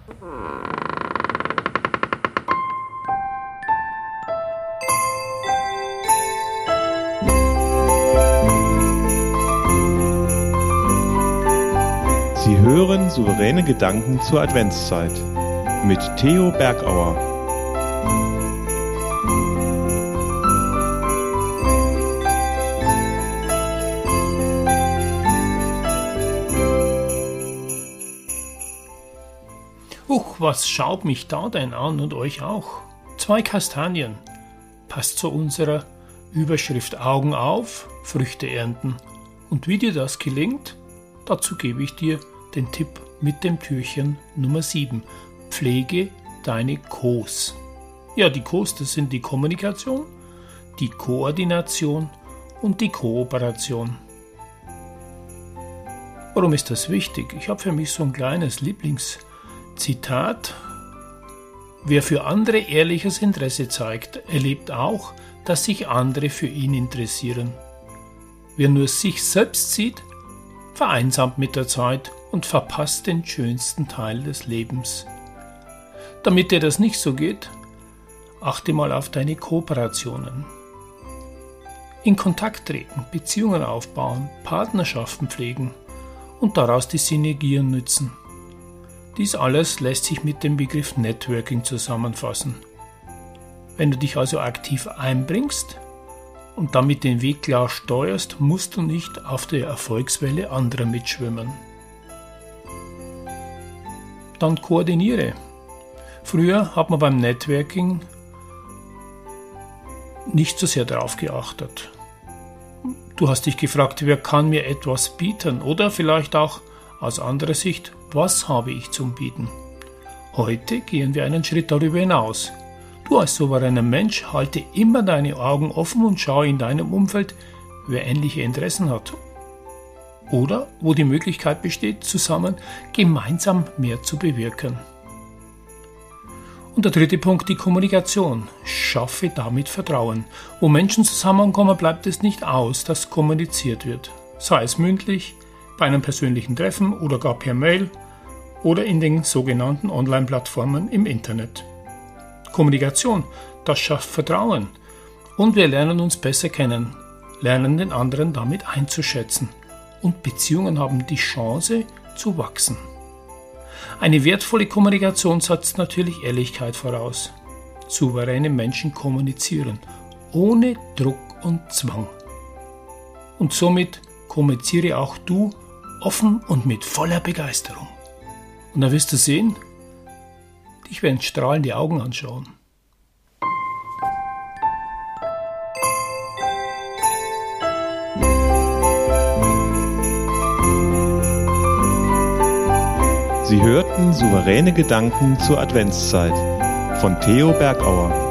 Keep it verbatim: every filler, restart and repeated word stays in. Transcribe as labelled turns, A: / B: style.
A: Sie hören souveräne Gedanken zur Adventszeit mit Theo Bergauer.
B: Huch, was schaut mich da denn an und euch auch? Zwei Kastanien. Passt zu unserer Überschrift Augen auf, Früchte ernten. Und wie dir das gelingt, dazu gebe ich dir den Tipp mit dem Türchen Nummer sieben. Pflege deine Kos. Ja, die Kos, das sind die Kommunikation, die Koordination und die Kooperation. Warum ist das wichtig? Ich habe für mich so ein kleines Lieblingszitat. Wer für andere ehrliches Interesse zeigt, erlebt auch, dass sich andere für ihn interessieren. Wer nur sich selbst sieht, vereinsamt mit der Zeit und verpasst den schönsten Teil des Lebens. Damit dir das nicht so geht, achte mal auf deine Kooperationen. In Kontakt treten, Beziehungen aufbauen, Partnerschaften pflegen und daraus die Synergien nützen. Dies alles lässt sich mit dem Begriff Networking zusammenfassen. Wenn du dich also aktiv einbringst und damit den Weg klar steuerst, musst du nicht auf der Erfolgswelle anderer mitschwimmen. Dann koordiniere. Früher hat man beim Networking nicht so sehr darauf geachtet. Du hast dich gefragt, wer kann mir etwas bieten? Oder vielleicht auch aus anderer Sicht, was habe ich zum Bieten? Heute gehen wir einen Schritt darüber hinaus. Du als souveräner Mensch halte immer deine Augen offen und schaue in deinem Umfeld, wer ähnliche Interessen hat. Oder wo die Möglichkeit besteht, zusammen gemeinsam mehr zu bewirken. Und der dritte Punkt, die Kommunikation. Schaffe damit Vertrauen. Wo Menschen zusammenkommen, bleibt es nicht aus, dass kommuniziert wird. Sei es mündlich, bei einem persönlichen Treffen oder gar per Mail oder in den sogenannten Online-Plattformen im Internet. Kommunikation, das schafft Vertrauen. Und wir lernen uns besser kennen, lernen den anderen damit einzuschätzen. Und Beziehungen haben die Chance zu wachsen. Eine wertvolle Kommunikation setzt natürlich Ehrlichkeit voraus. Souveräne Menschen kommunizieren, ohne Druck und Zwang. Und somit kommuniziere auch du offen und mit voller Begeisterung. Und dann wirst du sehen, dich werden strahlende Augen anschauen.
A: Sie hörten souveräne Gedanken zur Adventszeit von Theo Bergauer.